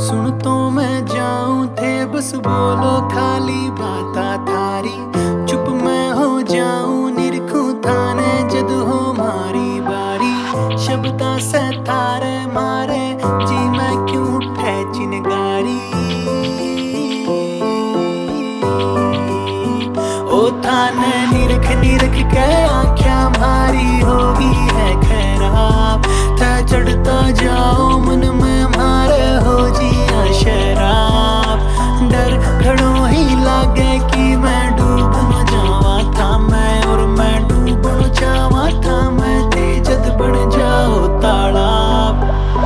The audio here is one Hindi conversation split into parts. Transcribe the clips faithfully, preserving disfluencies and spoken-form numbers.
सुन तो मैं जाऊं थे बस बोलो खाली बाता थारी। चुप मैं हो जाऊं निरखूं थाने जद हो मारी बारी। शब्दा से थारे मारे जी मैं क्यों उठे चिनगारी। ओ थाने निरख निरख के आँखें मारी होगी है खराब। थे चढ़ता जाओ मन में मारे हो जिया शराब। डर खड़ो ही लागे कि मैं डूब न जावा था मैं और मैं डूब न जावा था मैं तेजत बन जाओ तालाब।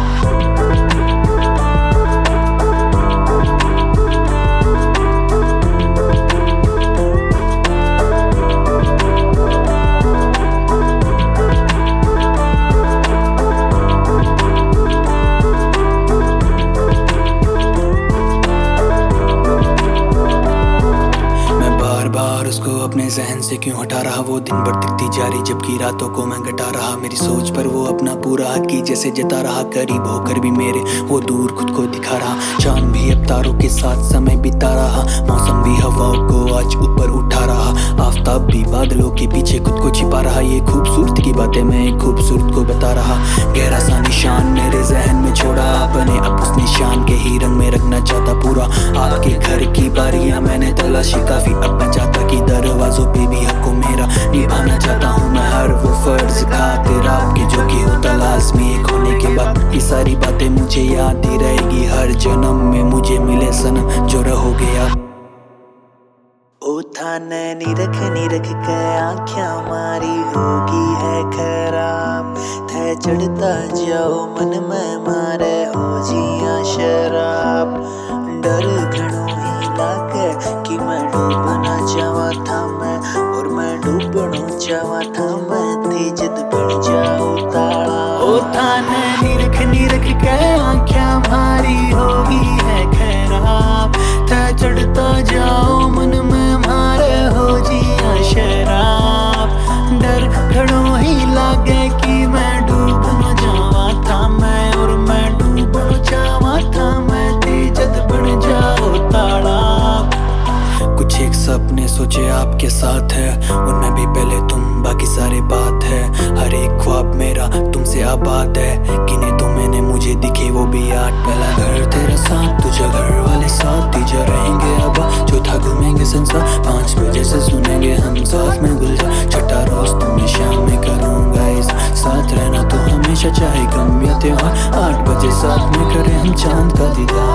उसको अपने जहन से क्यों हटा रहा। वो दिन भर दिखती जा रही जबकि रातों को मैं घटा रहा। मेरी सोच पर वो अपना पूरा हक की जैसे जता रहा। करीब होकर भी मेरे वो दूर खुद को दिखा रहा। चांद भी अब तारों के साथ समय बिता रहा। मौसम भी हवाओं को आज ऊपर उठा रहा। आफताब भी बादलों के पीछे खुद को छिपा रहा। ये खूबसूरत की बातें मैं एक खूबसूरत को बता रहा। गहरा सा निशान मेरे जहन में छोड़ा अपने अब उस निशान के ही रंग में रखना चाहता पूरा। आपके घर की बारियां मैंने तलाशी काफी। अब मैं चाहता कि दरवाजों पे भी हक को मेरा निभाना चाहता हूँ मैं हर वो फर्ज खातिर आपके जो कि होता लाज़मी एक होने के बाद। ये सारी बातें मुझे याद ही रहेगी हर जन्म में मुझे मिले सनम जो रहो गया। ओ थाने निरख निरख के आँखें मारी होगी है खराब। थे चढ़ता जाओ मन में मारे हो जिया शराब। डर घणो ही लागे कि मैं डूब ना जावा था मैं और मैं डूब न जावा था मैं तेजत बन जाओ तालाब। ओ थाने निरख निरख के आँखें मारी होगी है खराब। थे चढ़ता जाओ मन में मारे हो जिया शराब। डर खड़ो ही लागे कि मैं डूब न जावा था मैं और मैं डूब न जावा था मैं तेजत बन जाओ तालाब। कुछ एक सपने सोचे आपके साथ है उनमें भी पहले तुम बाकी सारे बात है। हर एक ख्वाब मेरा तुमसे आबाद है। किन्हें तो मैंने मुझे दिखे वो भी याद। पहला घर तेरा साथ तुझे घर वाले साथ तीजा रहेंगे अब चौथा घूमेंगे संसार। पाँच बजे से सुनेंगे हम साथ में गुलजार। छठा रोज तुम्हें शाम में करूँगा इस साथ रहना तो हमेशा चाहे गम या त्योहार। आठ बजे साथ में करें हम चांद का दीदार।